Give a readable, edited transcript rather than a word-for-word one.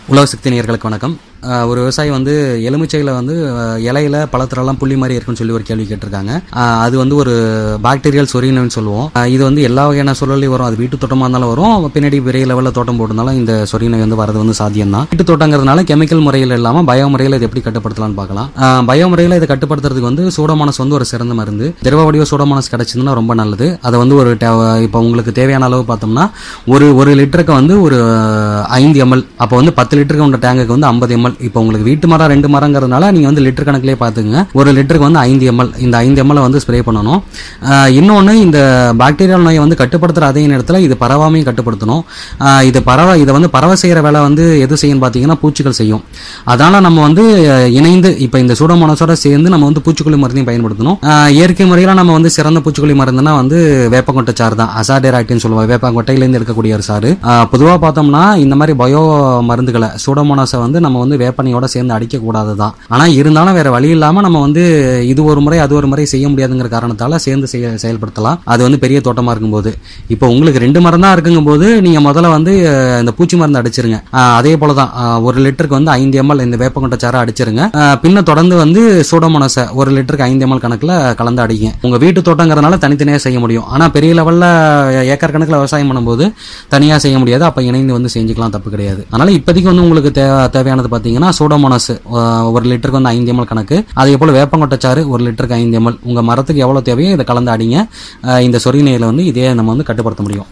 உழவு சக்தி நேயர்களுக்கு வணக்கம். ஒரு விவசாயி வந்து எலுமிச்சையில் வந்து இலையில பழத்திலெல்லாம் புள்ளி மாதிரி இருக்குன்னு சொல்லி ஒரு கேள்வி கேட்டிருக்காங்க. அது வந்து ஒரு பாக்டீரியல் சொரினோன்னு சொல்லுவோம். இது வந்து எல்லா வகையான சூழலையும் வரும். அது வீட்டு தோட்டமாக இருந்தாலும் வரும், பின்னாடி பெரிய லெவலில் தோட்டம் போட்டிருந்தாலும் இந்த சொரிநோய் வந்து வரது வந்து சாத்தியம் தான். வீட்டு தோட்டங்கிறதுனால கெமிக்கல் முறையில் இல்லாமல் பயோ முறையில் இதை எப்படி கட்டுப்படுத்தலாம்னு பார்க்கலாம். பயோ முறையில் இதை கட்டுப்படுத்துறதுக்கு வந்து சூடோமோனாஸ் வந்து ஒரு சிறந்த மருந்து. திரவ வடிவ சூடோமோனாஸ் கிடைச்சதுன்னா ரொம்ப நல்லது. அதை வந்து ஒரு இப்போ உங்களுக்கு தேவையான அளவு பார்த்தோம்னா ஒரு லிட்டருக்கு வந்து ஒரு 5 ml. அப்போ வந்து 10 லிட்டருக்கு உள்ள டேங்குக்கு வந்து 50 ml. இப்போ உங்களுக்கு வீட்டு மரம் 2 மரங்கிறதுனால நீங்க வந்து லிட்டர் கணக்கிலே பார்த்துங்க. ஒரு லிட்டருக்கு வந்து 5 ml. இந்த 5 ml வந்து ஸ்ப்ரே பண்ணணும். இன்னொன்று, இந்த பாக்டீரியல் நோயை வந்து கட்டுப்படுத்துற அதே நேரத்தில் இது பரவாமையும் கட்டுப்படுத்தணும். இதை வந்து பரவ செய்யற வேலை வந்து எது செய்யும் பார்த்தீங்கன்னா பூச்சிகள் செய்யும். அதனால நம்ம வந்து இணைந்து இப்போ இந்த சூடோமோனாஸோட சேர்ந்து நம்ம வந்து பூச்சிக்கொல்லி மருந்தையும் பயன்படுத்தணும். இயற்கை முறையில் நம்ம வந்து சிறந்த பூச்சிக்கொல்லி மருந்துன்னா வந்து வேப்பங்கொட்டை சாறு தான். அசாடேராக்டின்னு சொல்லுவாங்க. வேப்பங்கொட்டையிலேருந்து எடுக்கக்கூடிய ஒரு சாறு. பொதுவாக பார்த்தோம்னா இந்த மாதிரி பயோ மருந்துகளை சூடோமோனாஸை வந்து நம்ம வந்து வேப்பனையோட சேர்ந்து அடிக்க கூடாது தான். ஆனா இருந்தாலும் வேற வழி இல்லாம நம்ம வந்து இது ஒரு முறை அது ஒரு முறை செய்ய முடியாதுங்கிற காரணத்தால சேர்ந்து செயல்படுத்தலாம். அது வந்து பெரிய தோட்டமா இருக்கும்போது. இப்போ உங்களுக்கு 2 மரம் தான் இருக்குங்கும் போது நீங்க முதல்ல வந்து இந்த பூச்சி மருந்து அடிச்சிருங்க. அதே போலதான் ஒரு லிட்டருக்கு வந்து 5 ml இந்த வேப்பங்கொட்டை சாறை அடிச்சிருங்க. பின்ன தொடர்ந்து வந்து சூடோமோனாஸை ஒரு லிட்டருக்கு 5 ml கணக்குல கலந்து அடிங்க. உங்க வீட்டு தோட்டங்கிறதுனால தனித்தனியா செய்ய முடியும். ஆனா பெரிய லெவல்ல ஏக்கர் கணக்குல விவசாயம் பண்ணும்போது தனியா செய்ய முடியாது. அப்ப இணைந்து வந்து செஞ்சுக்கலாம், தப்பு கிடையாது. அதனால இப்போதைக்கு வந்து உங்களுக்கு தேவையானது பார்த்தீங்கன்னா சூடோமோனாஸ் ஒரு லிட்டருக்கு வந்து 5 ml கணக்கு. அதே போல வேப்பங்கொட்டை சாறு ஒரு லிட்டருக்கு 5 ml. உங்க மரத்துக்கு எவ்வளவு தேவையோ இதை கலந்து அடிங்க. இந்த சொறி நோயில வந்து இதே நம்ம வந்து கட்டுப்படுத்த முடியும்.